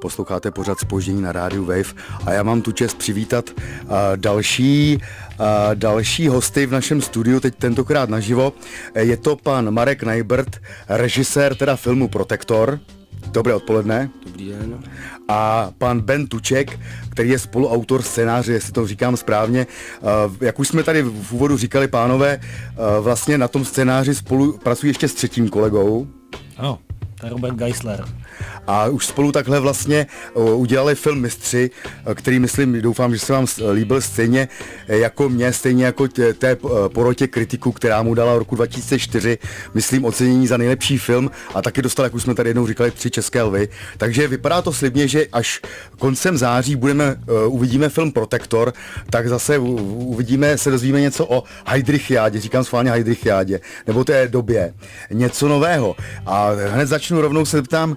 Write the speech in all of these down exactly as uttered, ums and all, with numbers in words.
posloucháte pořad Zpoždění na rádiu Wave a já mám tu čest přivítat uh, další, uh, další hosty v našem studiu, teď tentokrát naživo. Je to pan Marek Najbrt, režisér teda filmu Protektor. Dobré odpoledne. Dobrý den. A pan Ben Tuček, který je spoluautor scénáře, jestli to říkám správně. Jak už jsme tady v úvodu říkali, pánové, vlastně na tom scénáři spolu pracují ještě s třetím kolegou. Ano, to je Robert Geisler. A už spolu takhle vlastně udělali film Mistři, který myslím, doufám, že se vám líbil stejně jako mě, stejně jako té porotě kritiků, která mu dala v roku dva tisíce čtyři, myslím, ocenění za nejlepší film a taky dostal, jak už jsme tady jednou říkali, tři české lvy. Takže vypadá to slibně, že až koncem září budeme, uvidíme film Protektor, tak zase uvidíme, se dozvíme něco o Heydrichiádě, říkám schválně Heydrichiádě, nebo té době, něco nového. A hned začnu rovnou se ptám,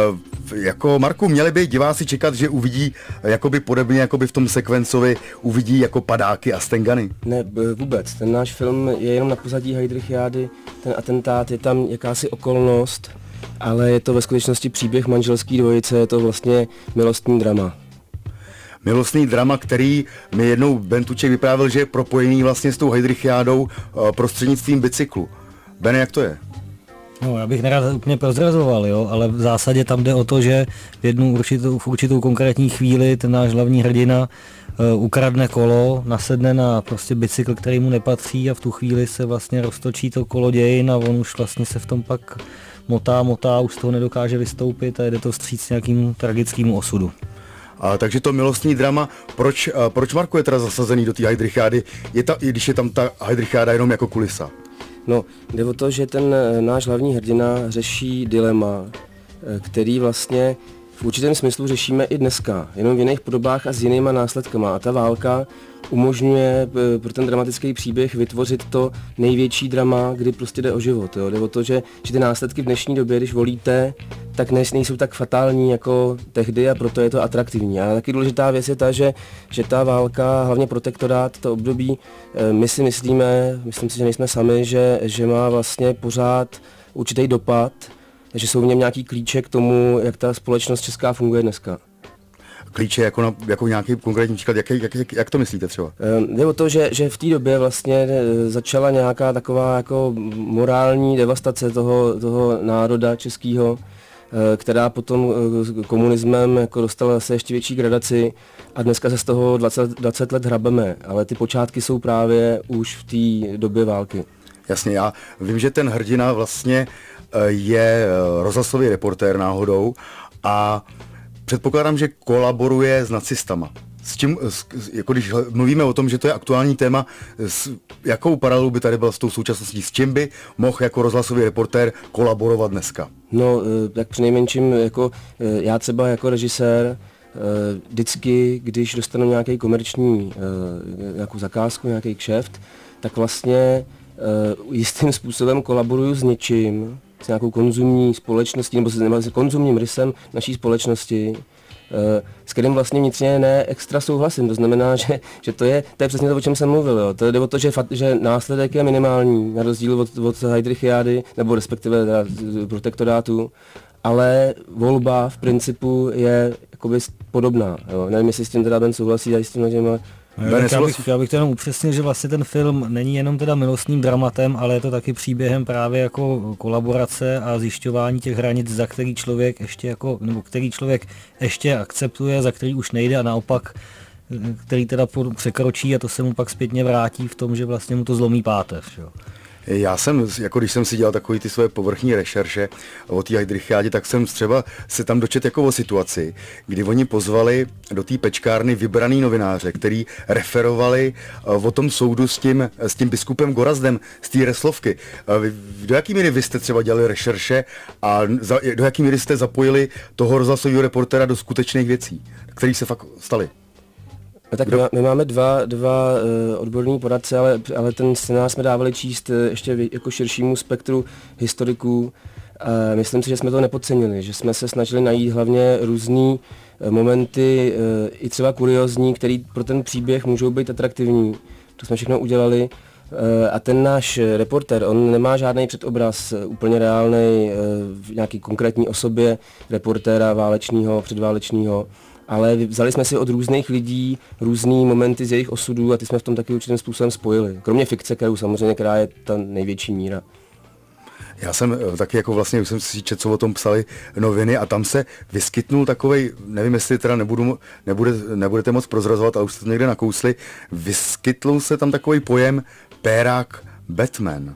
jako Marku, měli by diváci čekat, že uvidí jakoby podobně, jakoby v tom sekvencovi uvidí jako padáky a stengany? Ne, vůbec. Ten náš film je jenom na pozadí Heydrichiády, ten atentát je tam jakási okolnost, ale je to ve skutečnosti příběh manželský dvojice, je to vlastně milostný drama. Milostný drama, který mi jednou Ben Tuček vyprávěl, že je propojený vlastně s tou Heydrichiádou prostřednictvím bicyklu. Bene, jak to je? No, já bych nerad úplně prozrazoval, jo, ale v zásadě tam jde o to, že v jednu určitou, v určitou konkrétní chvíli ten náš hlavní hrdina uh, ukradne kolo, nasedne na prostě bicykl, který mu nepatří a v tu chvíli se vlastně roztočí to kolo dějin a on už vlastně se v tom pak motá, motá, už z toho nedokáže vystoupit a jde to vstříc nějakému tragickému osudu. A, takže to milostný drama, proč, a, proč Marku je teda zasazený do té Heydrichiády, je ta, i když je tam ta Heydrichiáda jenom jako kulisa? No, jde o to, že ten náš hlavní hrdina řeší dilema, který vlastně v určitém smyslu řešíme i dneska, jenom v jiných podobách a s jinýma následkama. A ta válka umožňuje pro ten dramatický příběh vytvořit to největší drama, kdy prostě jde o život. Jo. Jde o to, že, že ty následky v dnešní době, když volíte, tak nejsou tak fatální jako tehdy a proto je to atraktivní. A taky důležitá věc je ta, že, že ta válka, hlavně protektorát, to období, my si myslíme, myslím si, že nejsme sami, že, že má vlastně pořád určitý dopad, že jsou v něm nějaký klíče k tomu, jak ta společnost česká funguje dneska. Klíče jako, na, jako nějaký konkrétní příklad, jak, jak, jak, jak to myslíte třeba? Jde o to, že, že v té době vlastně začala nějaká taková jako morální devastace toho, toho národa českého, která potom komunismem jako dostala zase ještě větší gradaci a dneska se z toho dvacet, dvacet let hrabeme, ale ty počátky jsou právě už v té době války. Jasně, já vím, že ten hrdina vlastně je rozhlasový reportér náhodou a předpokládám, že kolaboruje s nacistama. S čím, jako když mluvíme o tom, že to je aktuální téma, s jakou paralelu by tady byla s tou současností? S čím by mohl jako rozhlasový reportér kolaborovat dneska? No, tak přinejmenším jako já třeba jako režisér vždycky, když dostanu nějaký komerční nějakou zakázku, nějaký kšeft, tak vlastně jistým způsobem kolaboruju s něčím, s nějakou konzumní společností nebo s, nebo s konzumním rysem naší společnosti, s kterým vlastně vnitřně ne extra souhlasím. To znamená, že, že to, je, to je přesně to, o čem jsem mluvil. Jo. To jde o to, že, že následek je minimální, na rozdíl od, od Heydrichiády, nebo respektive teda protektorátu, ale volba v principu je jakoby podobná. Jo. Nevím, jestli s tím teda Ben souhlasí, já s tím, že má... No, já, bych, já bych to jenom upřesnil, že vlastně ten film není jenom teda milostným dramatem, ale je to taky příběhem právě jako kolaborace a zjišťování těch hranic, za který člověk ještě jako, nebo který člověk ještě akceptuje, za který už nejde a naopak, který teda překročí a to se mu pak zpětně vrátí v tom, že vlastně mu to zlomí páteř. Jo. Já jsem, jako když jsem si dělal takový ty svoje povrchní rešerše o té Heydrichiádě, tak jsem třeba se tam dočet jako o situaci, kdy oni pozvali do té pečkárny vybraný novináře, který referovali o tom soudu s tím, s tím biskupem Gorazdem z té Reslovky. Do jaký míry vy jste třeba dělali rešerše a za, do jaký míry jste zapojili toho rozhlasového reportéra do skutečných věcí, které se fakt staly? Tak my, my máme dva, dva uh, odborní poradce, ale, ale ten scénář jsme dávali číst uh, ještě v, jako širšímu spektru historiků. Uh, myslím si, že jsme to nepodcenili, že jsme se snažili najít hlavně různý uh, momenty, uh, i třeba kuriózní, které pro ten příběh můžou být atraktivní. To jsme všechno udělali. A ten náš reportér, on nemá žádný předobraz úplně reálný v nějaký konkrétní osobě reportéra válečného, předválečného, ale vzali jsme si od různých lidí různý momenty z jejich osudů a ty jsme v tom taky určitým způsobem spojili. Kromě fikce, kterou samozřejmě, která je ta největší míra. Já jsem taky jako vlastně, už jsem si četl, co o tom psali noviny a tam se vyskytnul takovej, nevím, jestli teda nebudu, nebude, nebudete moc prozrazovat, ale už jste to někde nakousli, vyskytnul se tam takový pojem pérák Batman.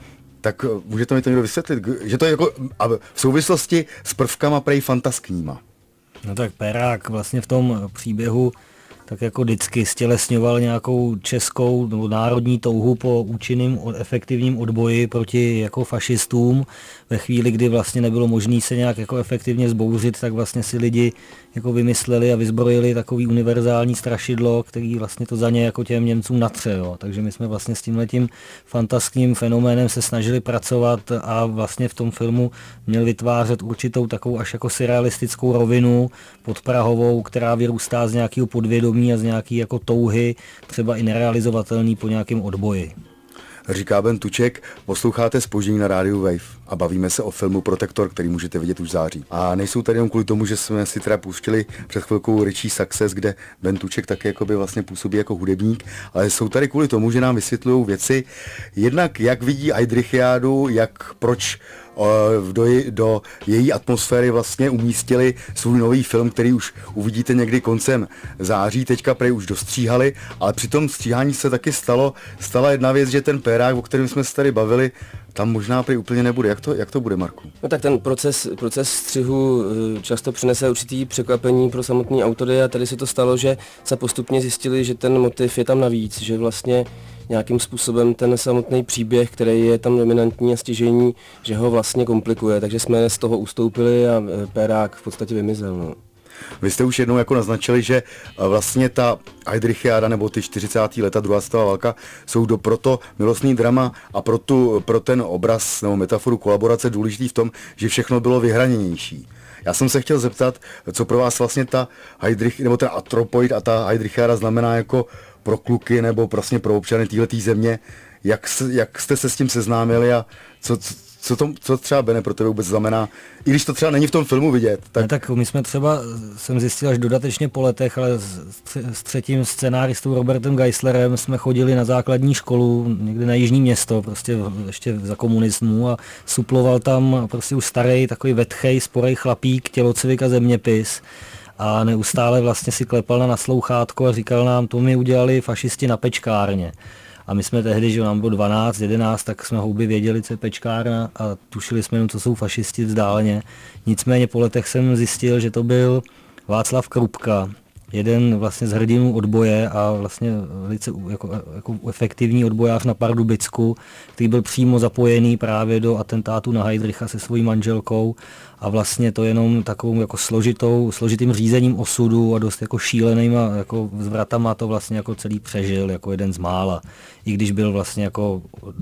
Tak můžete mi to někdo vysvětlit, že to je jako v souvislosti s prvkama prej fantaskníma. No tak Pérák vlastně v tom příběhu tak jako vždycky stělesňoval nějakou českou nebo národní touhu po účinným efektivním odboji proti jako fašistům. Ve chvíli, kdy vlastně nebylo možné se nějak jako efektivně zbouřit, tak vlastně si lidi jako vymysleli a vyzbrojili takový univerzální strašidlo, který vlastně to za ně jako těm Němcům natře. Jo. Takže my jsme vlastně s tímhletím fantastickým fenoménem se snažili pracovat a vlastně v tom filmu měl vytvářet určitou takovou až jako surrealistickou rovinu podprahovou, která vyrůstá z nějakého podvědomí a z nějaký jako touhy, třeba i nerealizovatelný po nějakém odboji. Říká Ben Tuček, posloucháte Zpoždění na rádiu Wave a bavíme se o filmu Protektor, který můžete vidět už v září. A nejsou tady jenom kvůli tomu, že jsme si teda pustili před chvilkou Richie Success, kde Ben Tuček taky jakoby vlastně působí jako hudebník, ale jsou tady kvůli tomu, že nám vysvětlují věci, jednak jak vidí Heydrichiádu, jak proč Do, je, do její atmosféry vlastně umístili svůj nový film, který už uvidíte někdy koncem září, teďka prej už dostříhali, ale při tom stříhání se taky stalo, stala jedna věc, že ten pérák, o kterém jsme se tady bavili, tam možná prej úplně nebude. Jak to, jak to bude, Marku? No tak ten proces, proces střihu často přinese určitý překvapení pro samotný autory a tady se to stalo, že se postupně zjistili, že ten motiv je tam navíc, že vlastně nějakým způsobem ten samotný příběh, který je tam dominantní a stěžejní, že ho vlastně komplikuje, takže jsme z toho ustoupili a pérák v podstatě vymizel. No. Vy jste už jednou jako naznačili, že vlastně ta Heydrichiáda nebo ty čtyřicátá léta druhá světová válka jsou do proto milostný drama a pro, tu, pro ten obraz nebo metaforu kolaborace důležitý v tom, že všechno bylo vyhraněnější. Já jsem se chtěl zeptat, co pro vás vlastně ta Heydrich, nebo ten atropoid a ta Heydrichiáda znamená jako pro kluky nebo vlastně pro občany téhletý země, jak, se, jak jste se s tím seznámili a co, co, to, co třeba, Bene, pro tebe vůbec znamená, i když to třeba není v tom filmu vidět. Tak... Ne, tak my jsme třeba, jsem zjistil až dodatečně po letech, ale s, s třetím scenáristou Robertem Geislerem jsme chodili na základní školu někde na Jižní Město, prostě ještě za komunismu a suploval tam prostě už starý takový vetchej, sporej chlapík, tělocvik a zeměpis. A neustále vlastně si klepal na naslouchátko a říkal nám, to mi udělali fašisti na pečkárně. A my jsme tehdy, že nám bylo dvanáct, jedenáct, tak jsme houby věděli, co je pečkárna a tušili jsme jenom, co jsou fašisti vzdáleně. Nicméně po letech jsem zjistil, že to byl Václav Krupka, jeden vlastně z hrdinů odboje a vlastně velice jako, jako efektivní odbojář na Pardubicku, který byl přímo zapojený právě do atentátu na Heydricha se svojí manželkou a vlastně to jenom takovou jako složitou, složitým řízením osudu a dost jako šílenýma jako zvratama to vlastně jako celý přežil jako jeden z mála, i když byl vlastně jako,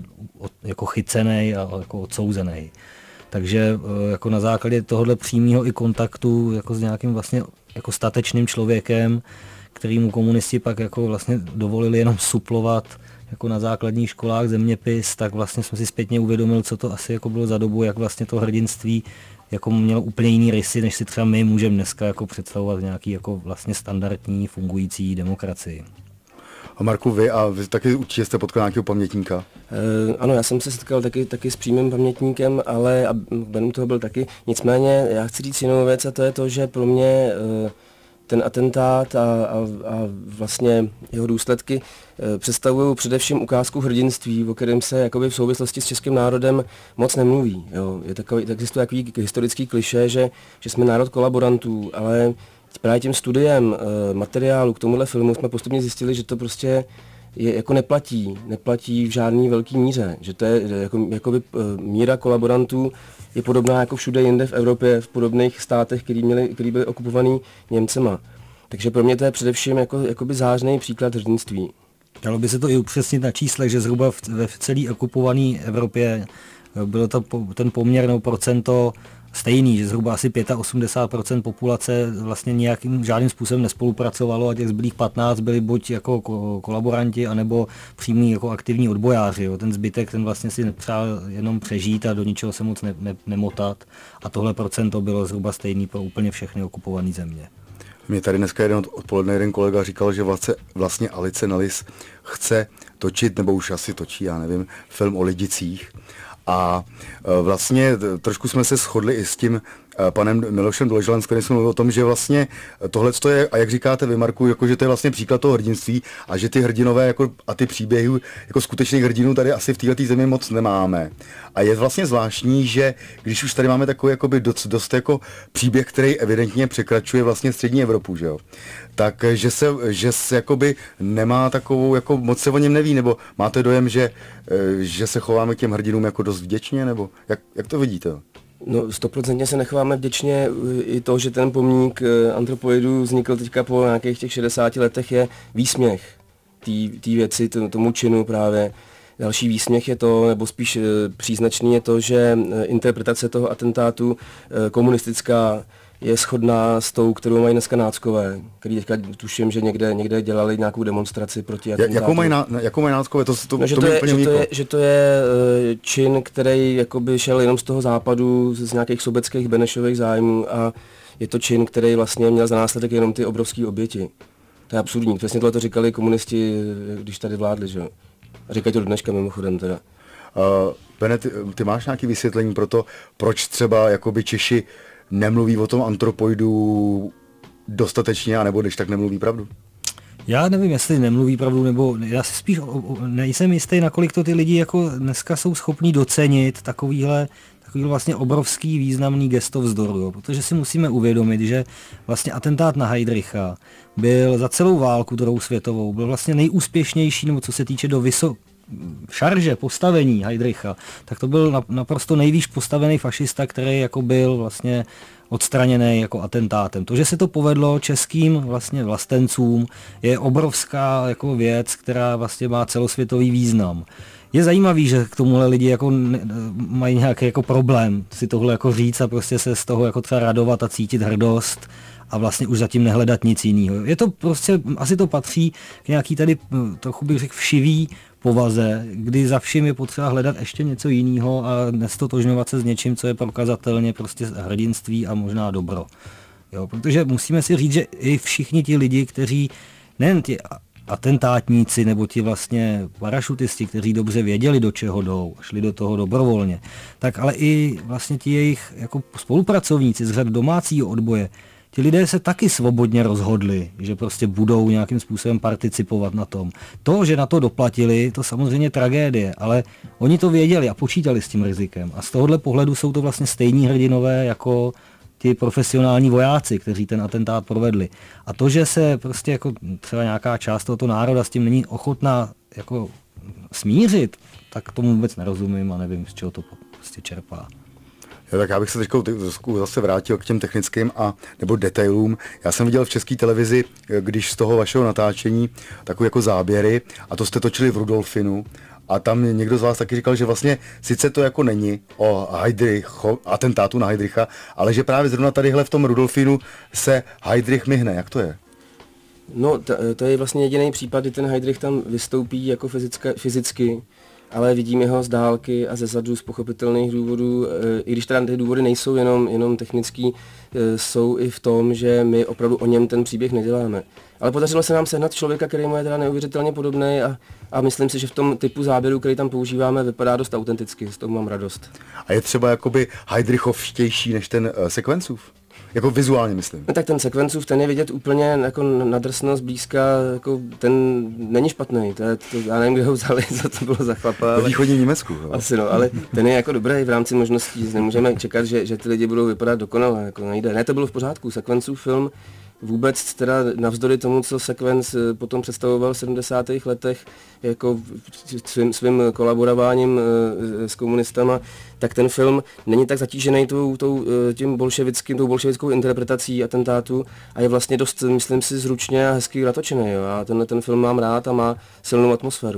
jako chycený a jako odsouzený. Takže jako na základě tohohle přímého i kontaktu jako s nějakým vlastně jako statečným člověkem, kterýmu komunisti pak jako vlastně dovolili jenom suplovat jako na základních školách zeměpis, tak vlastně jsme si zpětně uvědomili, co to asi jako bylo za dobu, jak vlastně to hrdinství jako mělo úplně jiný rysy, než si třeba my můžeme dneska jako představovat nějaký jako vlastně standardní fungující demokracii. A Marku, vy a vy taky určitě jste potkal nějakého pamětníka? E, ano, já jsem se setkal taky, taky s přímým pamětníkem, ale a Ben toho byl taky. Nicméně já chci říct jinou věc a to je to, že pro mě e, ten atentát a, a, a vlastně jeho důsledky e, představují především ukázku hrdinství, o kterém se jakoby v souvislosti s českým národem moc nemluví. Jo. Je takový, existuje takový historický klišé, že, že jsme národ kolaborantů, ale právě tím studiem e, materiálu k tomuhle filmu jsme postupně zjistili, že to prostě je, jako neplatí, neplatí v žádný velký míře, že to je jako, jakoby, e, míra kolaborantů je podobná jako všude jinde v Evropě, v podobných státech, který, měli, který byli okupovaný Němcema. Takže pro mě to je především jako, jakoby zářný příklad hrdinství. Dalo by se to i upřesnit na číslech, že zhruba v, ve celé okupované Evropě bylo to, ten poměr nebo procento stejný, že zhruba asi osmdesát pět procent populace vlastně nějakým žádným způsobem nespolupracovalo a těch zbylých patnáct byli buď jako kolaboranti, anebo přímí jako aktivní odbojáři. Jo. Ten zbytek, ten vlastně si nepřál jenom přežít a do ničeho se moc ne, ne, nemotat. A tohle procento bylo zhruba stejný pro úplně všechny okupované země. Mě tady dneska jeden odpoledne jeden kolega říkal, že vlastně, vlastně Alice Nellis chce točit, nebo už asi točí, já nevím, film o lidicích. A vlastně trošku jsme se shodli i s tím panem Milošem Dvořilem, s kterým jsme mluvili o tom, že vlastně tohle je, a jak říkáte vy, Marku, jako, že to je vlastně příklad toho hrdinství a že ty hrdinové jako, a ty příběhy jako skutečných hrdinů tady asi v této zemi moc nemáme. A je vlastně zvláštní, že když už tady máme takový jakoby dost, dost jako příběh, který evidentně překračuje vlastně střední Evropu, že jo, tak že se, že se jakoby nemá takovou, jako moc se o něm neví, nebo máte dojem, že, že se chováme k těm hrdinům jako dost vděčně, nebo jak, jak to vidíte? No stoprocentně se nechováme vděčně. I to, že ten pomník antropoidů vznikl teďka po nějakých těch šedesáti letech, je výsměch té věci, tomu činu právě. Další výsměch je to, nebo spíš příznačný je to, že interpretace toho atentátu komunistická je shodná s tou, kterou mají dneska náckové, který teďka tuším, že někde, někde dělali nějakou demonstraci proti atentátu. Jakou mají, ná, jakou mají náckové? To, to, no, že, to, to je, úplně že, to je, že to je čin, který jakoby šel jenom z toho západu, z nějakých sobeckých Benešových zájmů a je to čin, který vlastně měl za následek jenom ty obrovské oběti. To je absurdní. Přesně tohle to říkali komunisti, když tady vládli, že jo. A říkají to do dneška mimochodem teda. Uh, Bene, ty, ty máš nějaké vysvětlení pro to, proč třeba jakoby Češi nemluví o tom antropoidu dostatečně, anebo když tak nemluví pravdu? Já nevím, jestli nemluví pravdu, nebo já si spíš nejsem jistý, nakolik to ty lidi jako dneska jsou schopní docenit takovýhle, takovýhle vlastně obrovský významný gesto vzdoru, jo? Protože si musíme uvědomit, že vlastně atentát na Heydricha byl za celou válku druhou světovou, byl vlastně nejúspěšnější, nebo co se týče do vysok šarže, postavení Heydricha, tak to byl naprosto nejvýš postavený fašista, který jako byl vlastně odstraněný jako atentátem. To, že se to povedlo českým vlastně vlastencům, je obrovská jako věc, která vlastně má celosvětový význam. Je zajímavý, že k tomuhle lidi jako ne, mají nějaký jako problém si tohle jako říct a prostě se z toho jako třeba radovat a cítit hrdost a vlastně už zatím nehledat nic jiného. Je to prostě, asi to patří k nějaký tady trochu bych řekl všivý povaze, kdy za vším je potřeba hledat ještě něco jiného a nestotožňovat se s něčím, co je prokazatelně prostě hrdinství a možná dobro. Jo, protože musíme si říct, že i všichni ti lidi, kteří, nejen ti atentátníci nebo ti vlastně parašutisti, kteří dobře věděli, do čeho jdou, šli do toho dobrovolně, tak ale i vlastně ti jejich jako spolupracovníci z řad domácího odboje, ti lidé se taky svobodně rozhodli, že prostě budou nějakým způsobem participovat na tom. To, že na to doplatili, to samozřejmě tragédie, ale oni to věděli a počítali s tím rizikem. A z tohohle pohledu jsou to vlastně stejní hrdinové jako ti profesionální vojáci, kteří ten atentát provedli. A to, že se prostě jako třeba nějaká část tohoto národa s tím není ochotná jako smířit, tak tomu vůbec nerozumím a nevím, z čeho to prostě čerpá. Jo, tak já bych se teď zase vrátil k těm technickým a nebo detailům. Já jsem viděl v České televizi, když z toho vašeho natáčení takové jako záběry, a to jste točili v Rudolfinu, a tam někdo z vás taky říkal, že vlastně sice to jako není o Heydrichu, atentátu na Heydricha, ale že právě zrovna tadyhle v tom Rudolfinu se Heydrich myhne. Jak to je? No, to, to je vlastně jediný případ, kdy ten Heydrich tam vystoupí jako fyzická, fyzicky, ale vidíme ho z dálky a ze zadu z pochopitelných důvodů, i když teda ty důvody nejsou jenom, jenom technický, jsou i v tom, že my opravdu o něm ten příběh neděláme. Ale podařilo se nám sehnat člověka, který mu je teda neuvěřitelně podobný a, a myslím si, že v tom typu záběru, který tam používáme, vypadá dost autenticky, z toho mám radost. A je třeba jakoby Heydrichovštější než ten uh, Sekvencův? Jako vizuálně myslím. No, tak ten Sekvencův, ten je vidět úplně jako nadrsno zblízka, jako ten není špatný, to je, to, já nevím, kde ho vzali, co to bylo za chlapa. Ve východním Německu. Jo. Asi no, ale ten je jako dobrý v rámci možností, nemůžeme čekat, že, že ty lidi budou vypadat dokonale, jako nejde. Ne, to bylo v pořádku, Sekvencův film vůbec teda navzdory tomu, co Sekvenc potom představoval v sedmdesátých letech jako svým, svým kolaborováním s komunistama, tak ten film není tak zatížený tou, tou, tím bolševickým, tou bolševickou interpretací atentátu a je vlastně dost, myslím si, zručně a hezky natočený. Jo. A tenhle ten film mám rád a má silnou atmosféru.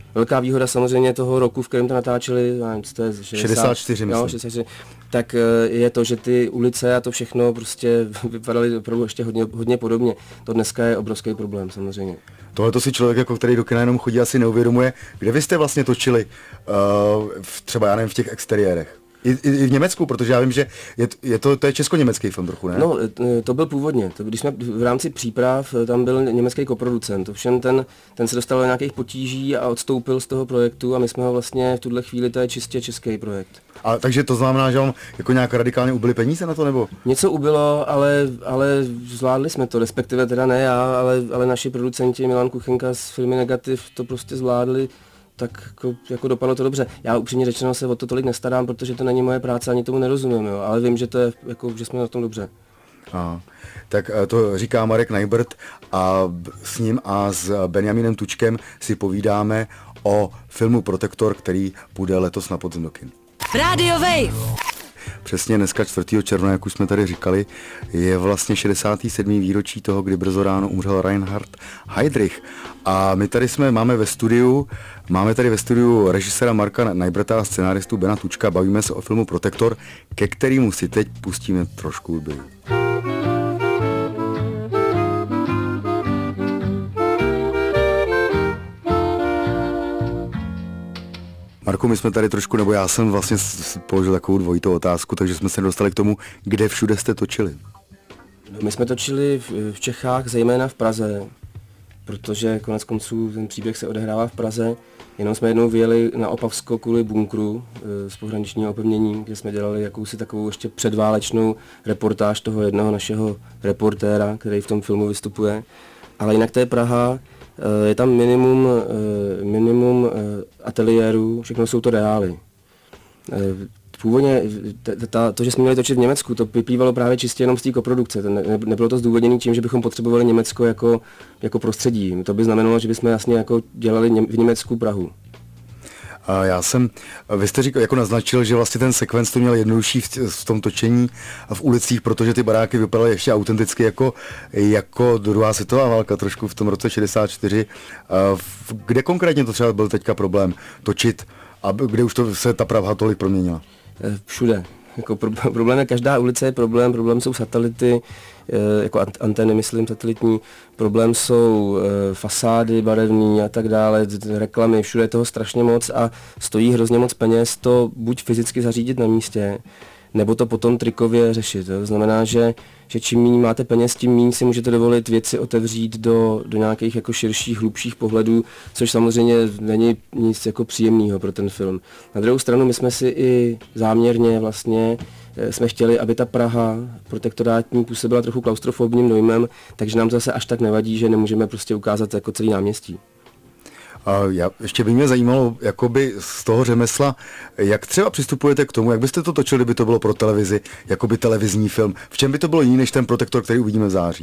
Velká výhoda samozřejmě toho roku, v kterém to natáčeli, nevím, co to je, šedesát, šedesát čtyři, myslím. Jo, šedesát čtyři, tak je to, že ty ulice a to všechno prostě vypadaly opravdu ještě hodně, hodně podobně. To dneska je obrovský problém samozřejmě. Tohle to si člověk, jako který do kina jenom chodí, asi neuvědomuje. Kde vy jste vlastně točili, uh, v, třeba já nevím, v těch exteriérech? I, i, I v Německu, protože já vím, že je, je to, to je česko-německý film trochu, ne? No, to byl původně. To, když jsme v rámci příprav, tam byl německý koproducent. Ovšem ten, ten se dostal do nějakých potíží a odstoupil z toho projektu a my jsme ho vlastně v tuhle chvíli, to je čistě český projekt. A takže to znamená, že vám jako nějak radikálně ubyly peníze na to, nebo? Něco ubylo, ale, ale zvládli jsme to, respektive teda ne já, ale, ale naši producenti Milan Kuchenka z firmy Negativ to prostě zvládli. Tak jako, jako dopadlo to dobře. Já upřímně řečeno se o to tolik nestarám, protože to není moje práce, ani tomu nerozumím, jo, ale vím, že to je, jako, že jsme na tom dobře. A, tak to říká Marek Najbrt a s ním a s Benjaminem Tučkem si povídáme o filmu Protektor, který bude letos na podzim do kin. Radio Wave. Přesně dneska čtvrtého června, jak už jsme tady říkali, je vlastně šedesátý sedmý výročí toho, kdy brzo ráno umřel Reinhard Heydrich. A my tady jsme, máme ve studiu, máme tady ve studiu režiséra Marka Najbrta a scenáristu Bena Tučka. Bavíme se o filmu Protektor, ke kterému si teď pustíme trošku hudby. Marku, my jsme tady trošku, nebo já jsem vlastně položil takovou dvojitou otázku, takže jsme se dostali k tomu, kde všude jste točili. My jsme točili v, v Čechách, zejména v Praze, protože konec konců ten příběh se odehrává v Praze. Jenom jsme jednou vyjeli na Opavsko kvůli bunkru z pohraničního opevnění, kde jsme dělali jakousi takovou ještě předválečnou reportáž toho jednoho našeho reportéra, který v tom filmu vystupuje. Ale jinak to je Praha, je tam minimum, minimum ateliérů, všechno jsou to reály. Původně to, že jsme měli točit v Německu, to vyplývalo právě čistě jenom z té koprodukce. Ne, nebylo to zdůvodněné tím, že bychom potřebovali Německo jako, jako prostředí. To by znamenalo, že bychom jasně jako dělali v Německu Prahu. A já jsem, vy jste říkal, jako naznačil, že vlastně ten sekvenc to měl jednodušší v, v tom točení v ulicích, protože ty baráky vypadaly ještě autenticky jako, jako druhá světová válka, trošku v tom roce šedesát čtyři. Kde konkrétně to třeba byl teďka problém točit a kde už to se ta Praha tolik proměnila? Všude. Jako pro, problém je, každá ulice je problém, problém jsou satelity, jako antény, myslím, satelitní, problém jsou fasády barevné a tak dále, reklamy, všude je toho strašně moc a stojí hrozně moc peněz to buď fyzicky zařídit na místě, nebo to potom trikově řešit. To znamená, že, že čím méně máte peněz, tím méně si můžete dovolit věci otevřít do, do nějakých jako širších, hlubších pohledů, což samozřejmě není nic jako příjemného pro ten film. Na druhou stranu my jsme si i záměrně vlastně jsme chtěli, aby ta Praha protektorátní působila trochu klaustrofobním dojmem, takže nám zase až tak nevadí, že nemůžeme prostě ukázat jako celý náměstí. A já, ještě by mě zajímalo, jakoby z toho řemesla, jak třeba přistupujete k tomu, jak byste to točili, kdyby to bylo pro televizi, jakoby televizní film. V čem by to bylo jiný než ten Protektor, který uvidíme v září?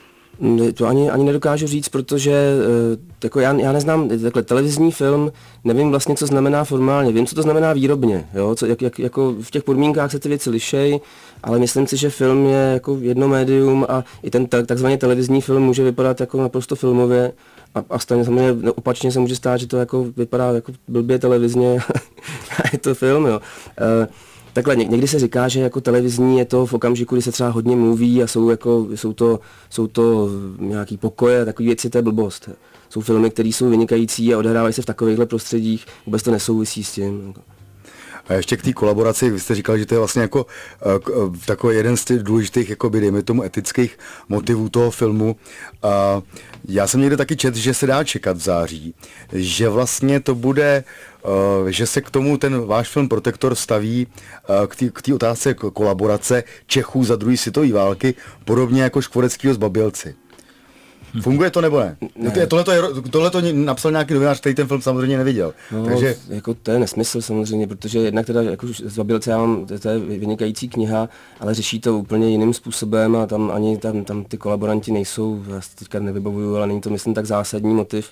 To ani, ani nedokážu říct, protože jako já, já neznám takhle televizní film, nevím vlastně, co znamená formálně, vím, co to znamená výrobně, jo? Co, jak, jak, jako v těch podmínkách se ty věci lišej, ale myslím si, že film je jako jedno médium a i ten takzvaný televizní film může vypadat jako naprosto filmově a, a stejně samozřejmě opačně se může stát, že to jako vypadá jako blbě televizně a je to film, jo. E, Takhle někdy se říká, že jako televizní je to v okamžiku, kdy se třeba hodně mluví a jsou, jako, jsou, to, jsou to nějaký pokoje, takové věci, to je blbost. Jsou filmy, které jsou vynikající a odehrávají se v takovýchhle prostředích, vůbec to nesouvisí s tím. A ještě k té kolaboraci, vy jste říkal, že to je vlastně jako uh, takový jeden z těch důležitých, jakoby, dejme tomu, etických motivů toho filmu. Uh, já jsem někde taky četl, že se dá čekat v září, že vlastně to bude, uh, že se k tomu ten váš film Protektor staví uh, k té otázce kolaborace Čechů za druhé světové války, podobně jako Škvoreckýho s Babělci. Funguje to nebo ne? ne. Tohle to napsal nějaký novinář, který ten film samozřejmě neviděl. No, takže... jako to je nesmysl samozřejmě, protože jednak teda jako z Babělce já mám, to je vynikající kniha, ale řeší to úplně jiným způsobem a tam ani tam, tam ty kolaboranti nejsou, já si teďka nevybavuju, ale není to myslím tak zásadní motiv.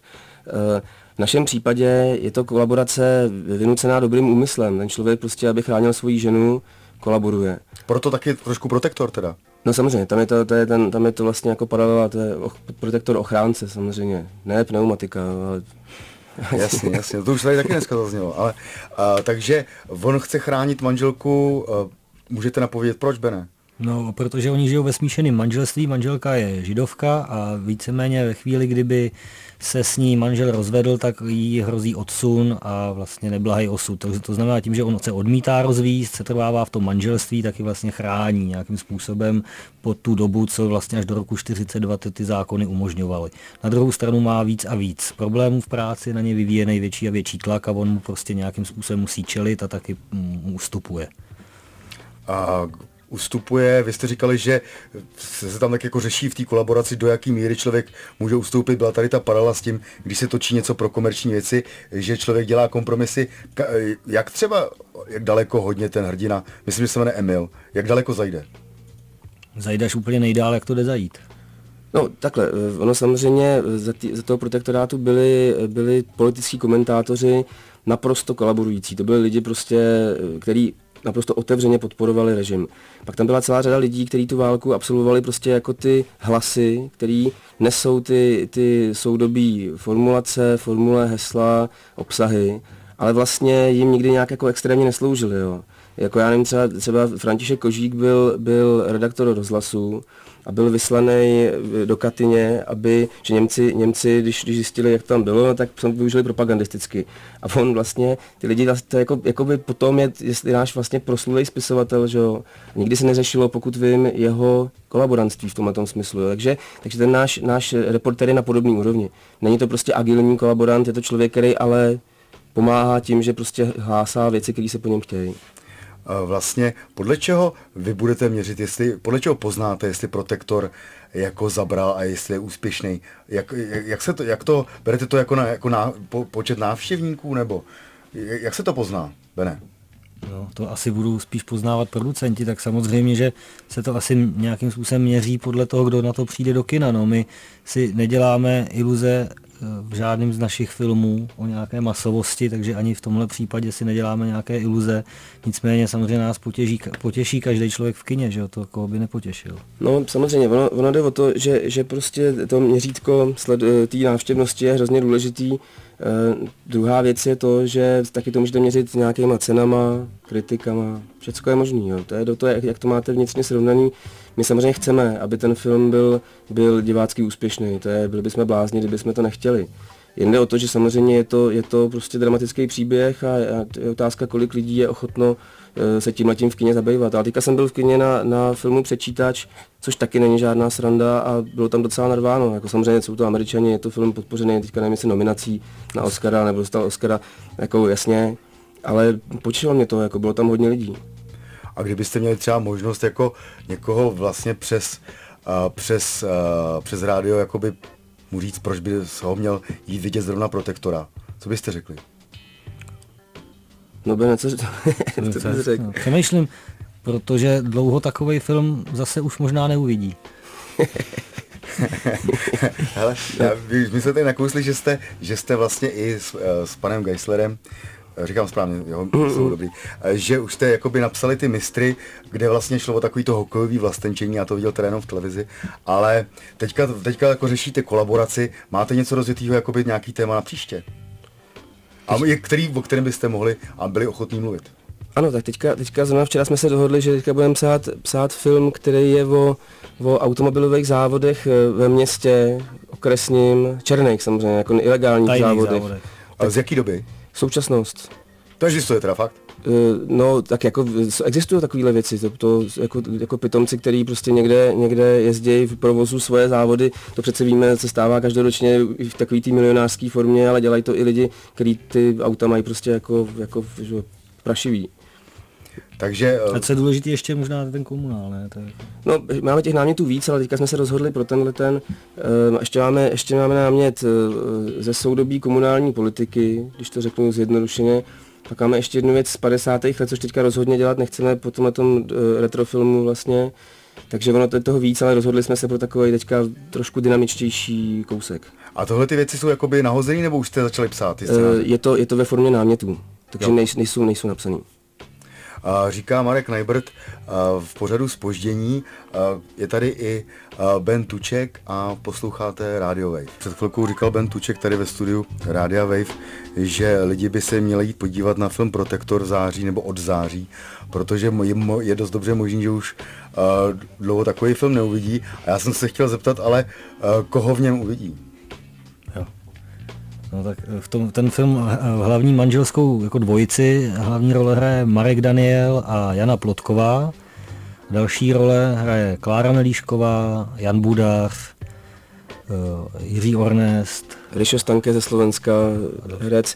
V našem případě je to kolaborace vynucená dobrým úmyslem. Ten člověk prostě, aby chránil svoji ženu, kolaboruje. Proto taky trošku Protektor teda. No samozřejmě, tam je to, to je ten, tam je to vlastně jako paralela, to je och, Protektor ochránce samozřejmě, ne pneumatika, ale Jasně, jasně, to už tady taky dneska zaznělo, ale a, takže on chce chránit manželku, a, můžete napovědět proč, Bene? No, protože oni žijou ve smíšeném manželství, manželka je židovka a víceméně ve chvíli, kdyby se s ní manžel rozvedl, tak jí hrozí odsun a vlastně neblahý osud. Takže to znamená tím, že on se odmítá rozvíjet, se trvává v tom manželství, taky vlastně chrání nějakým způsobem po tu dobu, co vlastně až do roku čtyřicet dva ty, ty zákony umožňovaly. Na druhou stranu má víc a víc problémů v práci, na ně vyvíje největší a větší tlak a on mu prostě nějakým způsobem musí čelit a taky mu ustupuje. A ustupuje, vy jste říkali, že se tam tak jako řeší v té kolaboraci, do jaký míry člověk může ustoupit. Byla tady ta paralela s tím, když se točí něco pro komerční věci, že člověk dělá kompromisy. Jak třeba, jak daleko hodně ten hrdina, myslím, že se jmenuje Emil, jak daleko zajde? Zajdeš úplně nejdál, jak to jde zajít. No takhle, ono samozřejmě za, tý, za toho protektorátu byli, byli politický komentátoři naprosto kolaborující. To byli lidi prostě, který naprosto otevřeně podporovali režim. Pak tam byla celá řada lidí, kteří tu válku absolvovali prostě jako ty hlasy, který nesou ty, ty soudobí formulace, formule, hesla, obsahy, ale vlastně jim nikdy nějak jako extrémně nesloužili. Jo. Jako já nevím, třeba, třeba František Kožík byl, byl redaktor rozhlasu a byl vyslaný do Katyně, aby, že Němci, Němci když, když zjistili, jak to tam bylo, tak to využili propagandisticky. A on vlastně, ty lidi, to jako, jako by potom je, jestli náš vlastně proslulej spisovatel, že jo, nikdy se neřešilo, pokud vím, jeho kolaborantství v tomhle tom smyslu. Jo. Takže, takže ten náš, náš reportér je na podobné úrovni. Není to prostě agilní kolaborant, je to člověk, který ale pomáhá tím, že prostě hlásá věci, které se po něm chtějí. Vlastně podle čeho vy budete měřit, jestli, podle čeho poznáte, jestli Protektor jako zabral a jestli je úspěšný? Jak, jak, se to, jak to, berete to jako, na, jako na, po, počet návštěvníků, nebo jak se to pozná, Bene? No, to asi budou spíš poznávat producenti, tak samozřejmě, že se to asi nějakým způsobem měří podle toho, kdo na to přijde do kina. No, my si neděláme iluze v žádném z našich filmů o nějaké masovosti, takže ani v tomhle případě si neděláme nějaké iluze. Nicméně samozřejmě nás potěží, potěší každý člověk v kině, že to koho by nepotěšil. No samozřejmě, ono, ono jde o to, že, že prostě to měřítko té návštěvnosti je hrozně důležitý. Uh, druhá věc je to, že taky to můžete měřit nějakýma cenama, kritikama, všecko je možný. Jo. To je do toho, jak, jak to máte vnitřně srovnaný. My samozřejmě chceme, aby ten film byl, byl divácky úspěšný. To je, byli bychom blázni, kdybychom to nechtěli. Jen jde o to, že samozřejmě je to, je to prostě dramatický příběh a, a je otázka, kolik lidí je ochotno se tímhletím v kině zabývat. Ale teďka jsem byl v kině na, na filmu Přečítač, což taky není žádná sranda a bylo tam docela narváno. Jako samozřejmě jsou to Američani, je to film podpořený, teďka nevím, jestli nominací na Oscara nebo dostal Oscara, jako jasně, ale potěšilo mě to, jako bylo tam hodně lidí. A kdybyste měli třeba možnost jako někoho vlastně přes, uh, přes, uh, přes rádio jakoby mu říct, proč by ho měl jít vidět zrovna Protektora, co byste řekli? No Bene, co, co, co bys řekl? No, přemýšlím, protože dlouho takovej film zase už možná neuvidí. Hele, já, vy, my jsme tady nakousli, že jste, že jste vlastně i s, s panem Geislerem, říkám správně, jo, jsou dobrý, že už jste jakoby napsali ty mistry, kde vlastně šlo o takový to hokejový vlastenčení, já to viděl teda jenom v televizi, ale teďka, teďka jako řešíte kolaboraci, máte něco rozjetýho, jakoby nějaký téma na příště? A který, o kterém byste mohli a byli ochotní mluvit? Ano, tak teďka, teďka zrovna včera jsme se dohodli, že teďka budeme psát, psát film, který je o, o automobilových závodech ve městě, okresním, černých samozřejmě, jako ilegálních závodech. závodech. A z jaký doby? Současnost. To existuje teda fakt? No, tak jako existují takovéhle věci, to, to jako, jako pitomci, který prostě někde, někde jezdí v provozu svoje závody, to přece víme, se stává každoročně v takové té milionářské formě, ale dělají to i lidi, kteří ty auta mají prostě jako, jako že, prašivý. Takže... A co je důležitý ještě možná ten komunál, ne? To je... No, máme těch námětů víc, ale teďka jsme se rozhodli pro tenhle ten, uh, ještě, máme, ještě máme námět uh, ze soudobí komunální politiky, když to řeknu zjednodušeně. Pak máme ještě jednu věc z padesátých let, což teďka rozhodně dělat nechceme po tomhle tom uh, retrofilmu vlastně. Takže ono to je toho víc, ale rozhodli jsme se pro takový teďka trošku dynamičtější kousek. A tohle ty věci jsou jakoby nahozený, nebo už jste začali psát? Ty uh, je, to, je to ve formě námětů, takže nej, nejsou, nejsou napsaný. Říká Marek Najbrt v pořadu Zpoždění. Je tady i Ben Tuček a posloucháte Radio Wave. Před chvilkou říkal Ben Tuček tady ve studiu Rádia Wave, že lidi by se měli jít podívat na film Protektor v září nebo od září, protože je dost dobře možný, že už dlouho takový film neuvidí. A já jsem se chtěl zeptat, ale koho v něm uvidí? Jo. No tak v tom, ten film hlavní manželskou jako dvojici, hlavní role hraje Marek Daniel a Jana Plotková. Další role hraje Klára Melíšková, Jan Budař, Jiří Ornest. Rišo Stanke ze Slovenska, herec.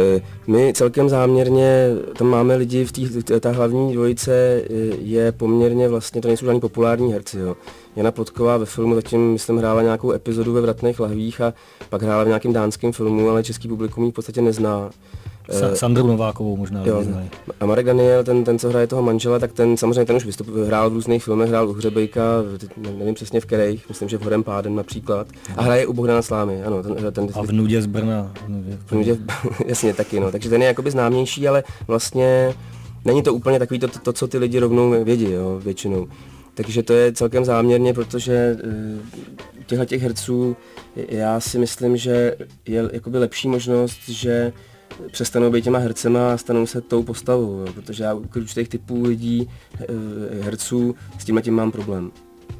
My celkem záměrně, tam máme lidi, v té, ta hlavní dvojice je poměrně vlastně, to nejsou žádní populární herci. Jo. Jana Plotková ve filmu zatím, myslím, hrála nějakou epizodu ve Vratných lahvích a pak hrála v nějakém dánském filmu, ale český publikum ji v podstatě nezná. Sa- Sandru Novákovou možná. Jo, a Marek Daniel, ten, ten, co hraje toho manžela, tak ten samozřejmě ten už vystup, hrál v různých filmech, hrál u Hřebejka, nevím přesně v kterých, myslím, že v Horem pádem například. A hraje u Bohdana Slámy, ano. Ten, ten, a v Nudě z Brna. V Nudě, jasně, taky, no. Takže ten je jakoby známější, ale vlastně není to úplně takový to, to, to co ty lidi rovnou vědí, jo, většinou. Takže to je celkem záměrně, protože u těchto těch herců já si myslím, že je jakoby lepší možnost, že přestanou být těma hercema a stanou se tou postavou, jo, protože já u určitých typů lidí, herců, s tímhle tím mám problém.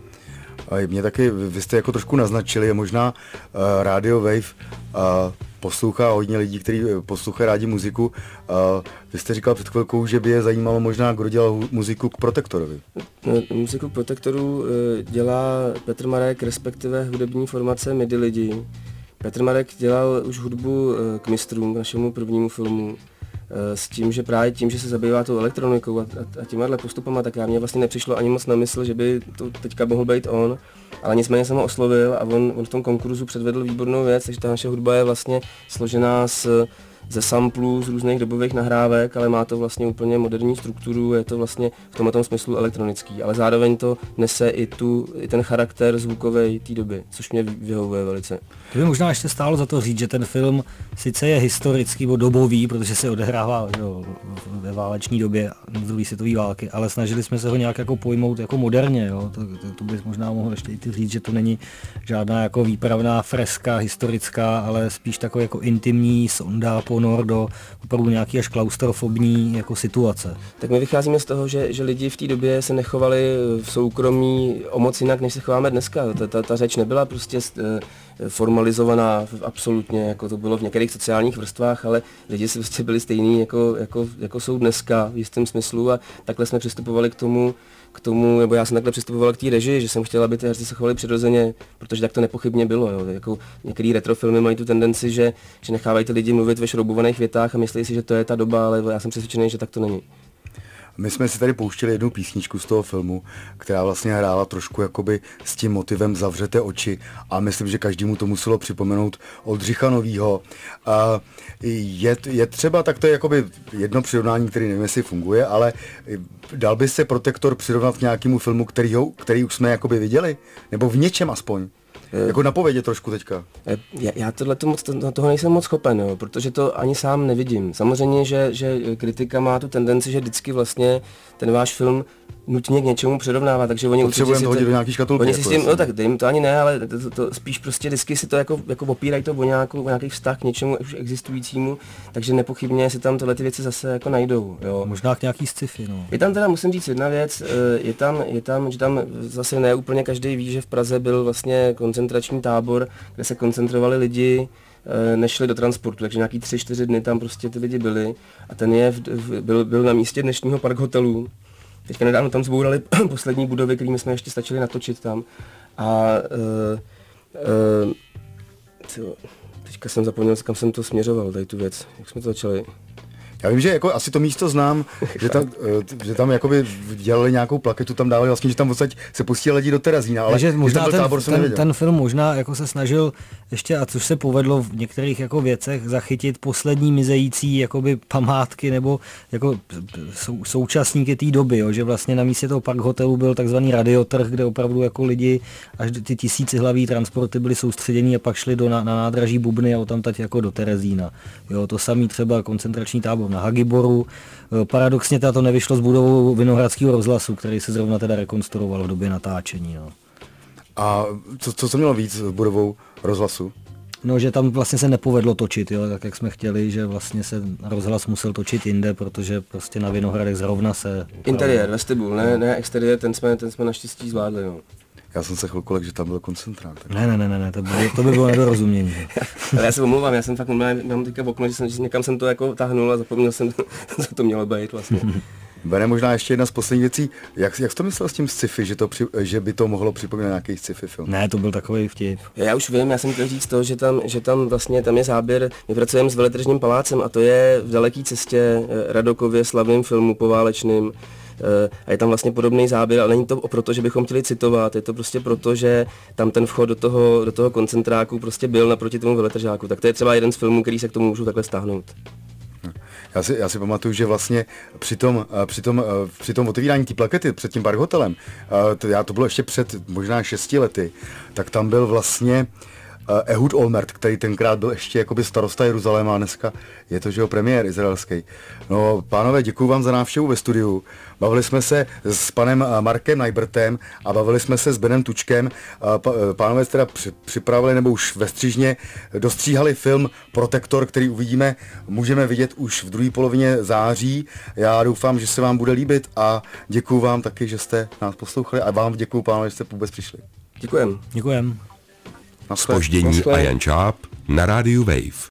A mě taky, vy jste jako trošku naznačili, možná uh, Radio Wave uh, poslouchá hodně lidí, kteří poslouchají rádi muziku. Uh, vy jste říkal před chvilkou, že by je zajímalo možná, kdo dělal muziku k Protektorovi. No, muziku k Protektoru uh, dělá Petr Marek, respektive hudební formace Midi lidi. Petr Marek dělal už hudbu k Mistrům, k našemu prvnímu filmu, s tím, že právě tím, že se zabývá tou elektronikou a, a, a těmahle postupama, tak já mě vlastně nepřišlo ani moc na mysl, že by to teďka mohl být on, ale nicméně jsem ho oslovil a on, on v tom konkurzu předvedl výbornou věc, takže ta naše hudba je vlastně složená z, ze samplů, z různých dobových nahrávek, ale má to vlastně úplně moderní strukturu, je to vlastně v tomhle smyslu elektronický, ale zároveň to nese i, tu, i ten charakter zvukový té doby, což mě vyhovuje velice. To by možná ještě stálo za to říct, že ten film sice je historický nebo dobový, protože se odehrává jo, ve váleční době druhé světové války, ale snažili jsme se ho nějak jako pojmout jako moderně. Jo. To, to, to bys možná mohl ještě i říct, že to není žádná jako výpravná freska historická, ale spíš takový jako intimní sonda, ponor do opravdu nějaký až klaustrofobní jako situace. Tak my vycházíme z toho, že, že lidi v té době se nechovali v soukromí o moc jinak, než se chováme dneska. Ta, ta, ta řeč nebyla prostě formalizovaná absolutně, jako to bylo v některých sociálních vrstvách, ale lidi se prostě byli stejní, jako, jako, jako jsou dneska v jistém smyslu a takhle jsme přistupovali k tomu, k tomu, nebo já jsem takhle přistupoval k té režii, že jsem chtěl, aby ty herci se chovali přirozeně, protože tak to nepochybně bylo. Jo. Jako některé retrofilmy mají tu tendenci, že, že nechávají ty lidi mluvit ve šroubovaných větách a myslí si, že to je ta doba, ale já jsem přesvědčený, že tak to není. My jsme si tady pouštěli jednu písničku z toho filmu, která vlastně hrála trošku jakoby s tím motivem Zavřete oči a myslím, že každému to muselo připomenout Oldřicha Novýho. A je, je třeba, tak to je jakoby jedno přirovnání, který nevím, jestli funguje, ale dal by se Protektor přirovnat k nějakému filmu, který, ho, který už jsme jakoby viděli? Nebo v něčem aspoň? Jako napovědě trošku teďka. Já, já tohle to moc, to, toho nejsem moc schopen, jo, protože to ani sám nevidím. Samozřejmě, že, že kritika má tu tendenci, že vždycky vlastně ten váš film nutně k něčemu přirovnává, takže oni potřebujeme to hodit do nějaký škatulky. Oni si s tím, no tak dejím to ani ne, ale to, to, to spíš prostě vždycky si to jako, jako opírají to o, nějakou, o nějaký vztah k něčemu už existujícímu, takže nepochybně si tam tyhle ty věci zase jako najdou. Jo. Možná k nějaký sci-fi, no. Je tam teda, musím říct jedna věc, je tam, je tam, že tam zase ne úplně každý ví, že v Praze byl vlastně koncentrační tábor, kde se koncentrovali lidi, nešli do transportu, takže nějaký tři, čtyři dny tam prostě ty lidi byli a ten je v, v, byl, byl na místě dnešního Park hotelu. Teďka nedávno tam zbourali poslední budovy, kterými jsme ještě stačili natočit tam. A uh, uh, teďka jsem zapomněl, kam jsem to směřoval, tady tu věc, jak jsme to začali. Já vím, že jako asi to místo znám, že tam, že tam jakoby dělali nějakou plaketu, tam dávali vlastně, že tam odsaď se pustili lidi do Terezína, ale že možná ten, tábor, ten, ten film možná jako se snažil ještě, a což se povedlo v některých jako věcech, zachytit poslední mizející jakoby památky nebo jako sou, současníky té doby, jo, že vlastně na místě toho Park hotelu byl takzvaný radiotrh, kde opravdu jako lidi až ty tisícihlaví transporty byly soustředění a pak šli do, na, na nádraží Bubny a odtamtať jako do Terezína. Jo, to samý třeba koncentrační tábor to na Hagiboru. Paradoxně teda to nevyšlo s budovou Vinohradského rozhlasu, který se zrovna teda rekonstruoval v době natáčení. No. A co, co, co mělo víc s budovou rozhlasu? No, že tam vlastně se nepovedlo točit, jo, tak jak jsme chtěli, že vlastně se rozhlas musel točit jinde, protože prostě na Vinohradech zrovna se... Interiér, vestibul, ne, ne exteriér, ten jsme, ten jsme naštěstí zvládli. No. Já jsem se chvilku lek, že tam byl koncentrát. Tak. Ne, ne, ne, ne, to by, to by bylo nedorozumění. Ale já se omlouvám, já jsem fakt mám teďka v okno, že, jsem, že někam jsem to jako tahnul a zapomněl jsem, co to mělo být vlastně. Bene, možná ještě jedna z posledních věcí. Jak, jak jsi to myslel s tím sci-fi, že, to při, že by to mohlo připomínat nějaký sci-fi film? Ne, to byl takový vtip. Já už vím, já jsem chtěl říct to, že tam, že tam vlastně tam je záběr, my pracujeme s Veletržním palácem a to je v daleké cestě Radokově slavným filmu poválečným. A je tam vlastně podobný záběr, ale není to proto, že bychom chtěli citovat, je to prostě proto, že tam ten vchod do toho, do toho koncentráku prostě byl naproti tomu veletržáku. Tak to je třeba jeden z filmů, který se k tomu můžu takhle stáhnout. Já si, já si pamatuju, že vlastně při tom, při tom, při tom otevírání té plakety před tím Parkhotelem, to, já to bylo ještě před možná šesti lety, tak tam byl vlastně Ehud Olmert, který tenkrát byl ještě jakoby starosta Jeruzaléma a dneska je to, že jo, premiér izraelský. No, pánové, děkuju vám za návštěvu ve studiu. Bavili jsme se s panem Markem Najbrtem a bavili jsme se s Benem Tučkem. Pánové teda připravili nebo už ve střížně dostříhali film Protektor, který uvidíme, můžeme vidět už v druhé polovině září. Já doufám, že se vám bude líbit a děkuju vám taky, že jste nás poslouchali a vám děkuju, pánové, že jste vůbec přišli. Děkujem. Děkujem. Zpoždění a Jan Čáp na rádiu Wave.